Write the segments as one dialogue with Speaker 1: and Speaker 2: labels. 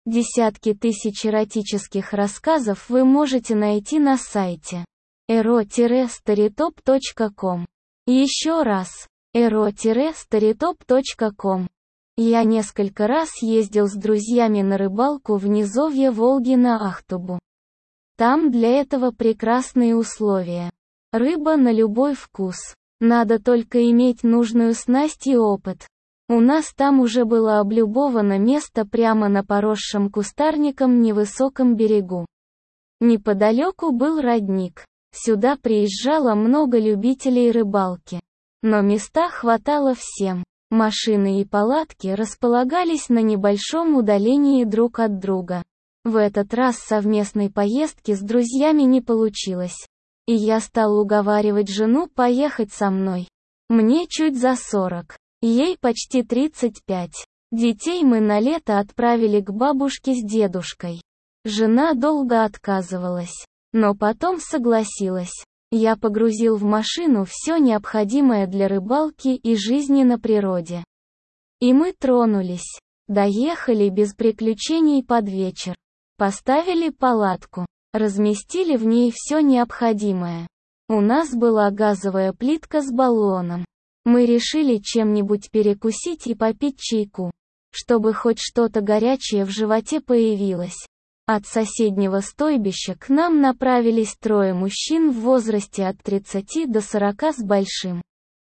Speaker 1: Десятки тысяч эротических рассказов вы можете найти на сайте ero-storytop.com. Еще раз, ero-storytop.com. Я несколько раз ездил с друзьями на рыбалку в низовье Волги на Ахтубу. Там для этого прекрасные условия. Рыба на любой вкус. Надо только иметь нужную снасть и опыт. У нас там уже было облюбовано место прямо на поросшем кустарником невысоком берегу. Неподалеку был родник. Сюда приезжало много любителей рыбалки. Но места хватало всем. Машины и палатки располагались на небольшом удалении друг от друга. В этот раз совместной поездки с друзьями не получилось. И я стал уговаривать жену поехать со мной. Мне чуть за 40. Ей почти 35. Детей мы на лето отправили к бабушке с дедушкой. Жена долго отказывалась. Но потом согласилась. Я погрузил в машину все необходимое для рыбалки и жизни на природе. И мы тронулись. Доехали без приключений под вечер. Поставили палатку. Разместили в ней все необходимое. У нас была газовая плитка с баллоном. Мы решили чем-нибудь перекусить и попить чайку, чтобы хоть что-то горячее в животе появилось. От соседнего стойбища к нам направились 3 мужчин в возрасте от 30 до 40 с большим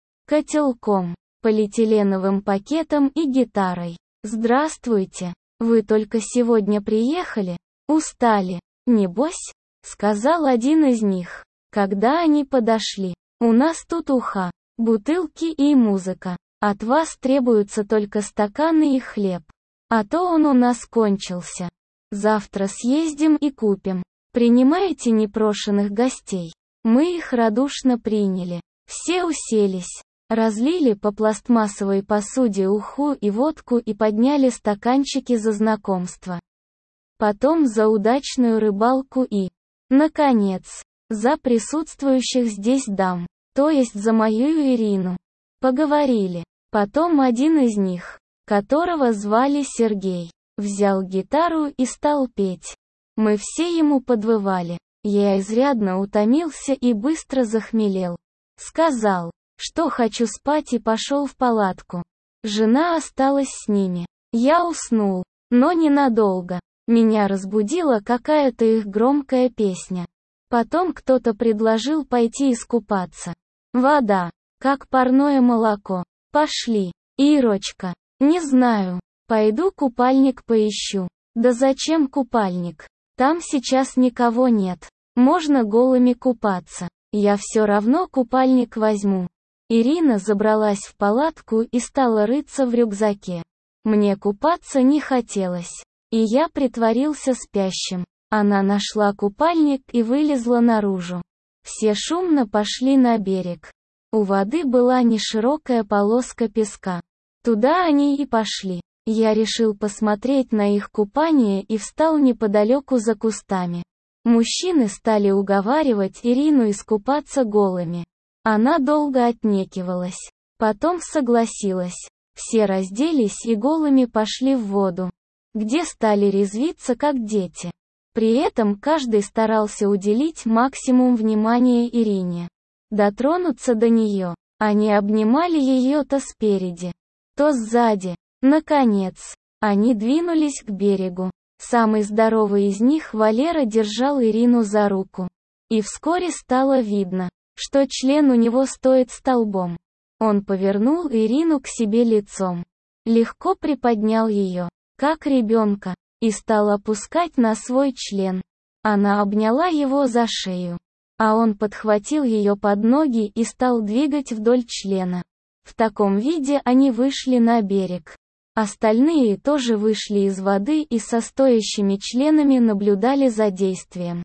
Speaker 1: котелком, полиэтиленовым пакетом и гитарой. «Здравствуйте, вы только сегодня приехали? Устали, небось?» — сказал один из них, когда они подошли. «У нас тут уха, бутылки и музыка. От вас требуются только стаканы и хлеб. А то он у нас кончился. Завтра съездим и купим. Принимаете непрошенных гостей?» Мы их радушно приняли. Все уселись, разлили по пластмассовой посуде уху и водку и подняли стаканчики за знакомство. Потом за удачную рыбалку и, наконец, за присутствующих здесь дам, то есть за мою Ирину. Поговорили. Потом один из них, которого звали Сергей, взял гитару и стал петь. Мы все ему подвывали. Я изрядно утомился и быстро захмелел. Сказал, что хочу спать, и пошел в палатку. Жена осталась с ними. Я уснул, но ненадолго. Меня разбудила какая-то их громкая песня. Потом кто-то предложил пойти искупаться. Вода, как парное молоко. Пошли. Ирочка, не знаю. Пойду купальник поищу. Да зачем купальник? Там сейчас никого нет. Можно голыми купаться. Я все равно купальник возьму. Ирина забралась в палатку и стала рыться в рюкзаке. Мне купаться не хотелось. И я притворился спящим. Она нашла купальник и вылезла наружу. Все шумно пошли на берег. У воды была неширокая полоска песка. Туда они и пошли. Я решил посмотреть на их купание и встал неподалеку за кустами. Мужчины стали уговаривать Ирину искупаться голыми. Она долго отнекивалась. Потом согласилась. Все разделись и голыми пошли в воду, где стали резвиться как дети. При этом каждый старался уделить максимум внимания Ирине. Дотронуться до нее. Они обнимали ее то спереди, то сзади. Наконец, они двинулись к берегу. Самый здоровый из них, Валера, держал Ирину за руку. И вскоре стало видно, что член у него стоит столбом. Он повернул Ирину к себе лицом. Легко приподнял ее, как ребенка, и стал опускать на свой член. Она обняла его за шею. А он подхватил ее под ноги и стал двигать вдоль члена. В таком виде они вышли на берег. Остальные тоже вышли из воды и со стоящими членами наблюдали за действием,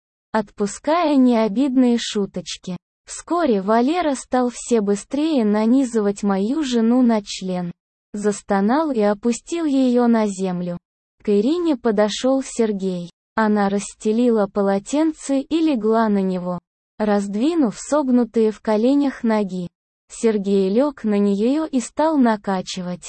Speaker 1: отпуская необидные шуточки. Вскоре Валера стал все быстрее нанизывать мою жену на член. Застонал и опустил ее на землю. К Ирине подошел Сергей. Она расстелила полотенце и легла на него, раздвинув согнутые в коленях ноги. Сергей лег на нее и стал накачивать.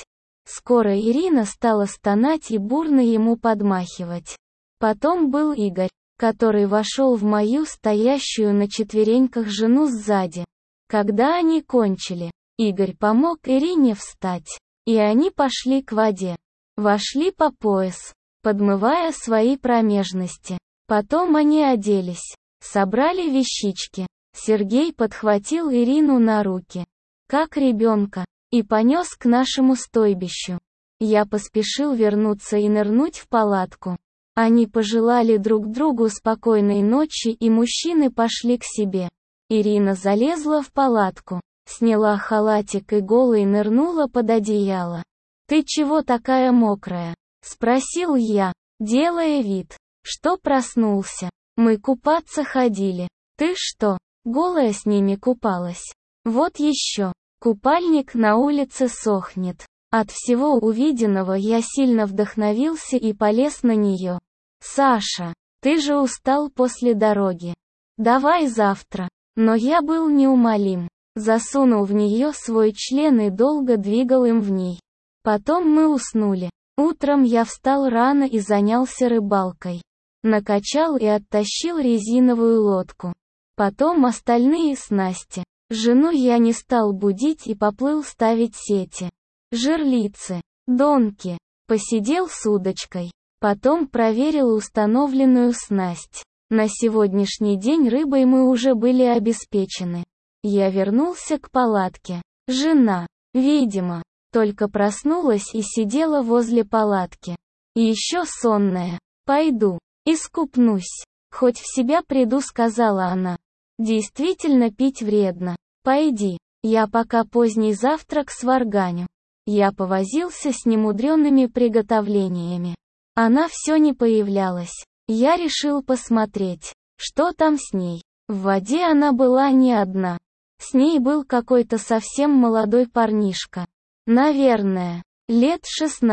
Speaker 1: Скоро Ирина стала стонать и бурно ему подмахивать. Потом был Игорь, который вошел в мою стоящую на четвереньках жену сзади. Когда они кончили, Игорь помог Ирине встать, и они пошли к воде. Вошли по пояс, подмывая свои промежности. Потом они оделись, собрали вещички. Сергей подхватил Ирину на руки, как ребенка, и понес к нашему стойбищу. Я поспешил вернуться и нырнуть в палатку. Они пожелали друг другу спокойной ночи, и мужчины пошли к себе. Ирина залезла в палатку, сняла халатик и голой нырнула под одеяло. «Ты чего такая мокрая?» — спросил я, делая вид, что проснулся. «Мы купаться ходили. Ты что, голая с ними купалась? Вот еще, купальник на улице сохнет». От всего увиденного я сильно вдохновился и полез на нее. «Саша, ты же устал после дороги. Давай завтра». Но я был неумолим. Засунул в нее свой член и долго двигал им в ней. Потом мы уснули. Утром я встал рано и занялся рыбалкой. Накачал и оттащил резиновую лодку. Потом остальные снасти. Жену я не стал будить и поплыл ставить сети. Жерлицы, донки. Посидел с удочкой. Потом проверил установленную снасть. На сегодняшний день рыбой мы уже были обеспечены. Я вернулся к палатке. Жена, видимо, только проснулась и сидела возле палатки. Еще сонная. «Пойду, искупнусь. Хоть в себя приду», — сказала она. «Действительно пить вредно. Пойди, я пока поздний завтрак сварганю». Я повозился с немудренными приготовлениями. Она все не появлялась. Я решил посмотреть, что там с ней. В воде она была не одна. С ней был какой-то совсем молодой парнишка. Наверное, лет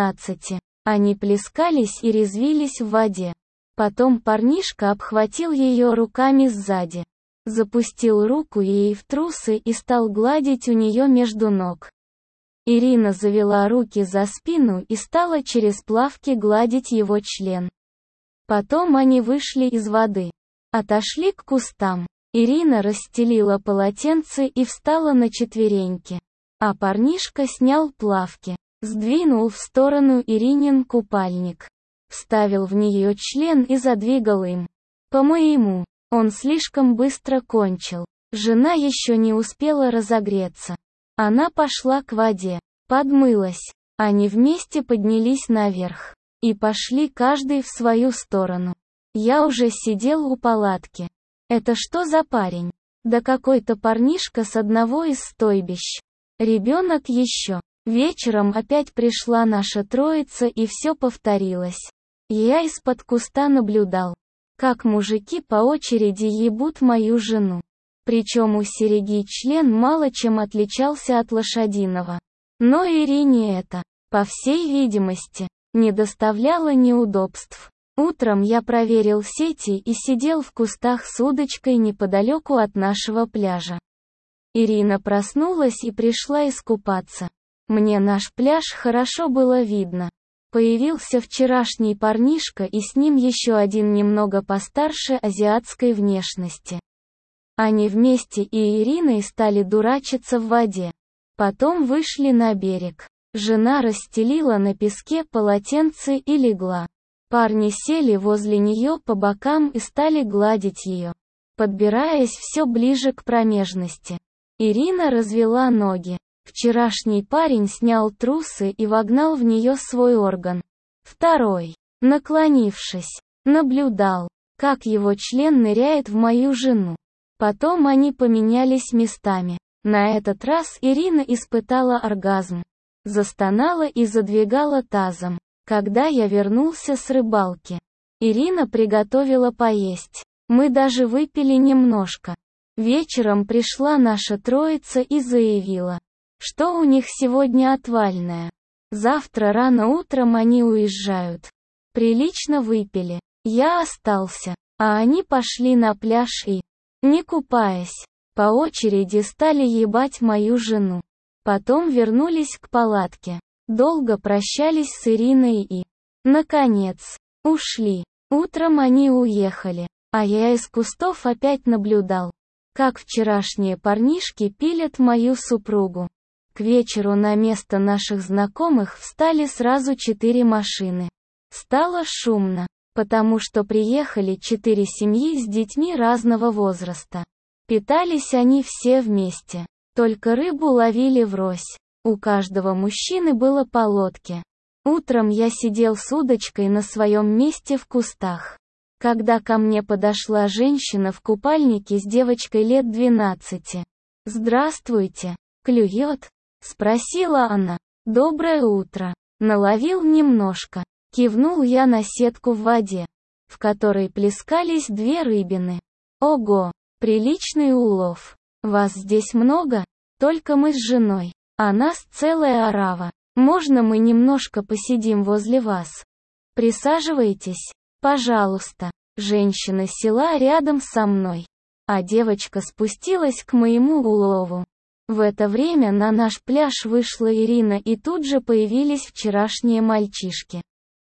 Speaker 1: 16. Они плескались и резвились в воде. Потом парнишка обхватил ее руками сзади. Запустил руку ей в трусы и стал гладить у нее между ног. Ирина завела руки за спину и стала через плавки гладить его член. Потом они вышли из воды. Отошли к кустам. Ирина расстелила полотенце и встала на четвереньки. А парнишка снял плавки, сдвинул в сторону Иринин купальник. Вставил в нее член и задвигал им. По-моему, он слишком быстро кончил. Жена еще не успела разогреться. Она пошла к воде, подмылась. Они вместе поднялись наверх. И пошли каждый в свою сторону. Я уже сидел у палатки. Это что за парень? Да какой-то парнишка с одного из стойбищ. Ребенок еще. Вечером опять пришла наша троица и все повторилось. Я из-под куста наблюдал, как мужики по очереди ебут мою жену. Причем у Сереги член мало чем отличался от лошадиного. Но Ирине это, по всей видимости, не доставляло неудобств. Утром я проверил сети и сидел в кустах с удочкой неподалеку от нашего пляжа. Ирина проснулась и пришла искупаться. Мне наш пляж хорошо было видно. Появился вчерашний парнишка и с ним еще один немного постарше азиатской внешности. Они вместе и Ириной стали дурачиться в воде. Потом вышли на берег. Жена расстелила на песке полотенце и легла. Парни сели возле нее по бокам и стали гладить ее, подбираясь все ближе к промежности. Ирина развела ноги. Вчерашний парень снял трусы и вогнал в нее свой орган. Второй, наклонившись, наблюдал, как его член ныряет в мою жену. Потом они поменялись местами. На этот раз Ирина испытала оргазм. Застонала и задвигала тазом. Когда я вернулся с рыбалки, Ирина приготовила поесть. Мы даже выпили немножко. Вечером пришла наша троица и заявила, что у них сегодня отвальная. Завтра рано утром они уезжают. Прилично выпили. Я остался, а они пошли на пляж и, не купаясь, по очереди стали ебать мою жену. Потом вернулись к палатке. Долго прощались с Ириной и, наконец, ушли. Утром они уехали, а я из кустов опять наблюдал, как вчерашние парнишки пилят мою супругу. К вечеру на место наших знакомых встали сразу 4 машины. Стало шумно, потому что приехали 4 семьи с детьми разного возраста. Питались они все вместе, только рыбу ловили врозь. У каждого мужчины было по лодке. Утром я сидел с удочкой на своем месте в кустах, когда ко мне подошла женщина в купальнике с девочкой лет 12. «Здравствуйте, клюет?» — спросила она. «Доброе утро». Наловил немножко. Кивнул я на сетку в воде, в которой плескались 2 рыбины. Ого, приличный улов. Вас здесь много? Только мы с женой, а нас целая орава. Можно мы немножко посидим возле вас? Присаживайтесь, пожалуйста. Женщина села рядом со мной, а девочка спустилась к моему улову. В это время на наш пляж вышла Ирина, и тут же появились вчерашние мальчишки.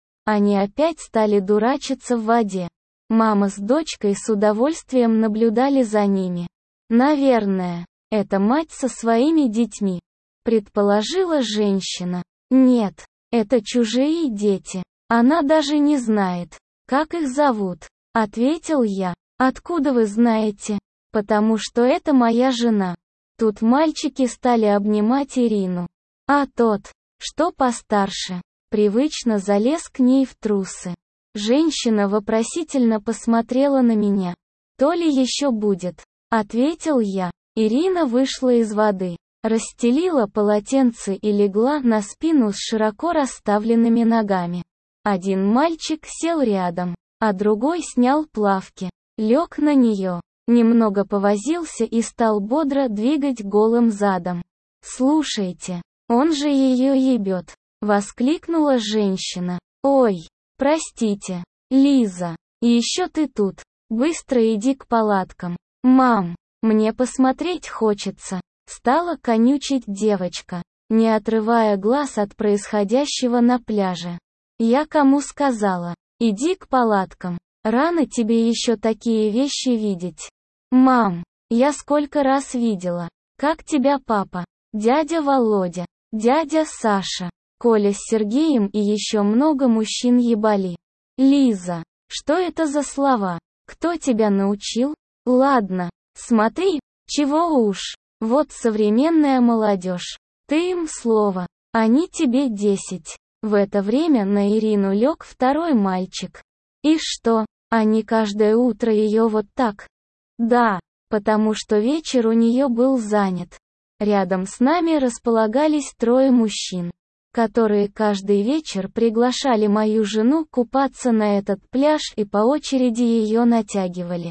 Speaker 1: Они опять стали дурачиться в воде. Мама с дочкой с удовольствием наблюдали за ними. Наверное, это мать со своими детьми, предположила женщина. Нет, это чужие дети. Она даже не знает, как их зовут, ответил я. Откуда вы знаете? Потому что это моя жена. Тут мальчики стали обнимать Ирину. А тот, что постарше, привычно залез к ней в трусы. Женщина вопросительно посмотрела на меня. «То ли еще будет?» — ответил я. Ирина вышла из воды, расстелила полотенце и легла на спину с широко расставленными ногами. Один мальчик сел рядом, а другой снял плавки, лег на нее, немного повозился и стал бодро двигать голым задом. «Слушайте, он же ее ебет!» — воскликнула женщина. «Ой, простите, Лиза, и еще ты тут. Быстро иди к палаткам. Мам, мне посмотреть хочется», — стала конючить девочка, не отрывая глаз от происходящего на пляже. Я кому сказала? Иди к палаткам. Рано тебе еще такие вещи видеть. Мам, я сколько раз видела, как тебя папа, дядя Володя, дядя Саша, Коля с Сергеем и еще много мужчин ебали. Лиза, что это за слова? Кто тебя научил? Ладно, смотри, чего уж. Вот современная молодежь. Ты им слово, они тебе 10. В это время на Ирину лег второй мальчик. И что, они каждое утро ее вот так? Да, потому что вечер у нее был занят. Рядом с нами располагались 3 мужчин, которые каждый вечер приглашали мою жену купаться на этот пляж и по очереди ее натягивали.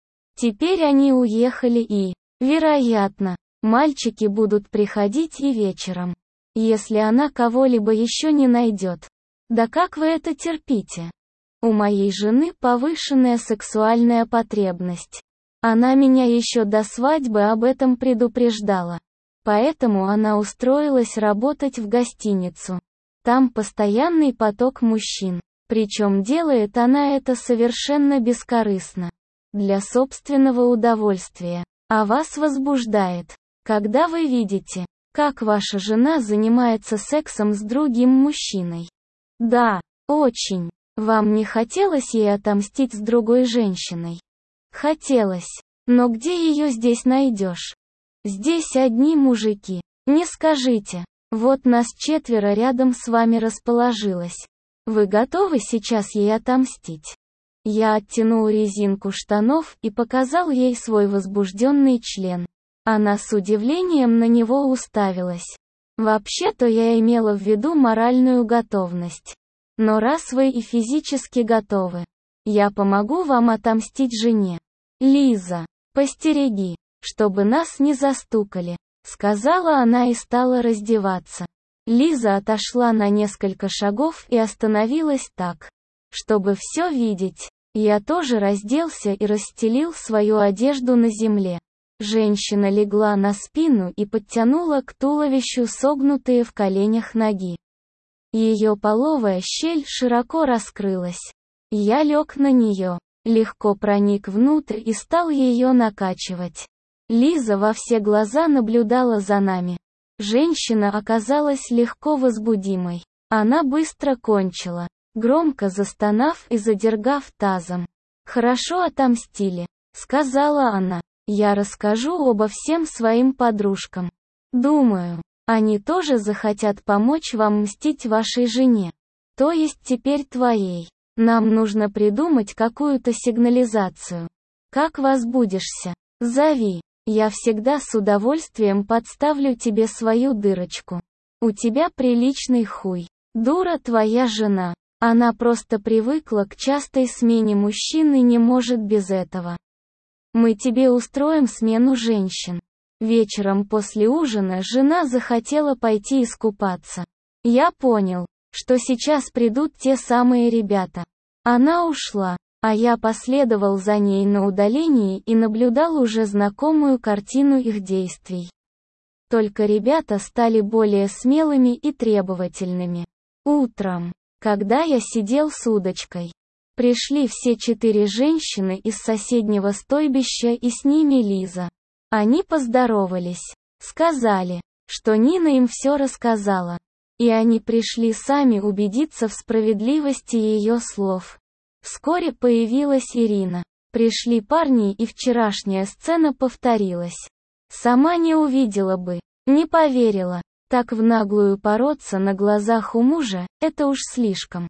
Speaker 1: Теперь они уехали и, вероятно, мальчики будут приходить и вечером, если она кого-либо еще не найдет. Да как вы это терпите? У моей жены повышенная сексуальная потребность. Она меня еще до свадьбы об этом предупреждала. Поэтому она устроилась работать в гостиницу. Там постоянный поток мужчин. Причем делает она это совершенно бескорыстно. Для собственного удовольствия. А вас возбуждает, когда вы видите, как ваша жена занимается сексом с другим мужчиной. Да, очень. Вам не хотелось ей отомстить с другой женщиной? Хотелось. Но где ее здесь найдешь? Здесь одни мужики. Не скажите. Вот нас 4 рядом с вами расположилось. Вы готовы сейчас ей отомстить? Я оттянул резинку штанов и показал ей свой возбужденный член. Она с удивлением на него уставилась. Вообще-то я имела в виду моральную готовность. Но раз вы и физически готовы, я помогу вам отомстить жене. Лиза, постереги, чтобы нас не застукали, сказала она и стала раздеваться. Лиза отошла на несколько шагов и остановилась так, чтобы все видеть. Я тоже разделся и расстелил свою одежду на земле. Женщина легла на спину и подтянула к туловищу согнутые в коленях ноги. Ее половая щель широко раскрылась. Я лег на нее, легко проник внутрь и стал ее накачивать. Лиза во все глаза наблюдала за нами. Женщина оказалась легко возбудимой. Она быстро кончила, громко застонав и задергав тазом. «Хорошо отомстили», — сказала она. «Я расскажу обо всем своим подружкам. Думаю, они тоже захотят помочь вам мстить вашей жене. То есть теперь твоей. Нам нужно придумать какую-то сигнализацию. Как возбудишься? Зови. Я всегда с удовольствием подставлю тебе свою дырочку. У тебя приличный хуй. Дура твоя жена. Она просто привыкла к частой смене мужчин и не может без этого. Мы тебе устроим смену женщин». Вечером после ужина жена захотела пойти искупаться. Я понял, что сейчас придут те самые ребята. Она ушла, а я последовал за ней на удалении и наблюдал уже знакомую картину их действий. Только ребята стали более смелыми и требовательными. Утром, когда я сидел с удочкой, пришли все 4 женщины из соседнего стойбища и с ними Лиза. Они поздоровались, сказали, что Нина им все рассказала. И они пришли сами убедиться в справедливости ее слов. Вскоре появилась Ирина. Пришли парни, и вчерашняя сцена повторилась. Сама не увидела бы, не поверила. Так в наглую бороться на глазах у мужа, это уж слишком.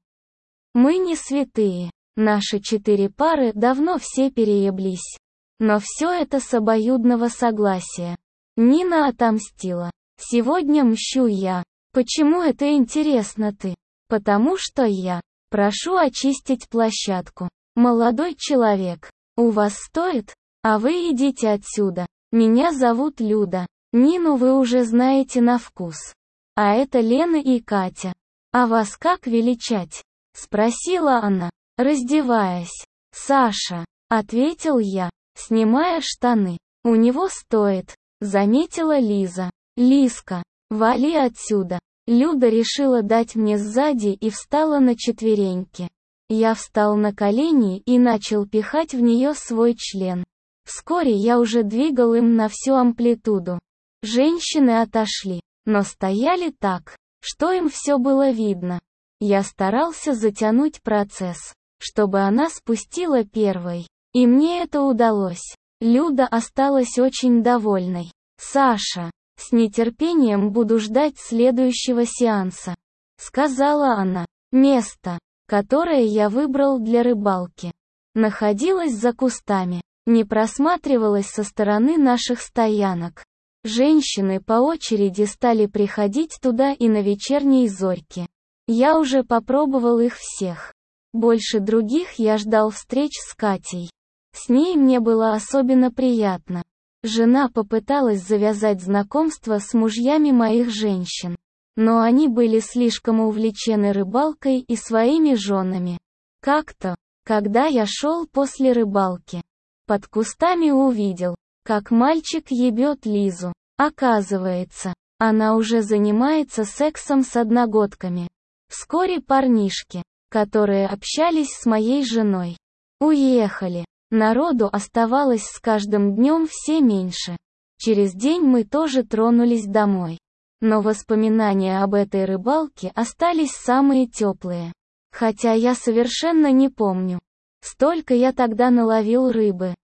Speaker 1: Мы не святые. Наши 4 пары давно все перееблись. Но все это с обоюдного согласия. Нина отомстила. Сегодня мщу я. Почему это интересно ты? Потому что я прошу очистить площадку. Молодой человек, у вас стоит? А вы идите отсюда. Меня зовут Люда. Нину вы уже знаете на вкус. А это Лена и Катя. А вас как величать? Спросила она, раздеваясь. Саша, ответил я, снимая штаны. У него стоит, заметила Лиза. Лизка, вали отсюда. Люда решила дать мне сзади и встала на четвереньки. Я встал на колени и начал пихать в нее свой член. Вскоре я уже двигал им на всю амплитуду. Женщины отошли, но стояли так, что им все было видно. Я старался затянуть процесс, чтобы она спустила первой. И мне это удалось. Люда осталась очень довольной. «Саша, с нетерпением буду ждать следующего сеанса», — сказала она. Место, которое я выбрал для рыбалки, находилось за кустами, не просматривалось со стороны наших стоянок. Женщины по очереди стали приходить туда и на вечерней зорьке. Я уже попробовал их всех. Больше других я ждал встреч с Катей. С ней мне было особенно приятно. Жена попыталась завязать знакомство с мужьями моих женщин. Но они были слишком увлечены рыбалкой и своими женами. Как-то, когда я шел после рыбалки, под кустами увидел, как мальчик ебет Лизу. Оказывается, она уже занимается сексом с одногодками. Вскоре парнишки, которые общались с моей женой, уехали. Народу оставалось с каждым днем все меньше. Через день мы тоже тронулись домой. Но воспоминания об этой рыбалке остались самые теплые. Хотя я совершенно не помню, столько я тогда наловил рыбы.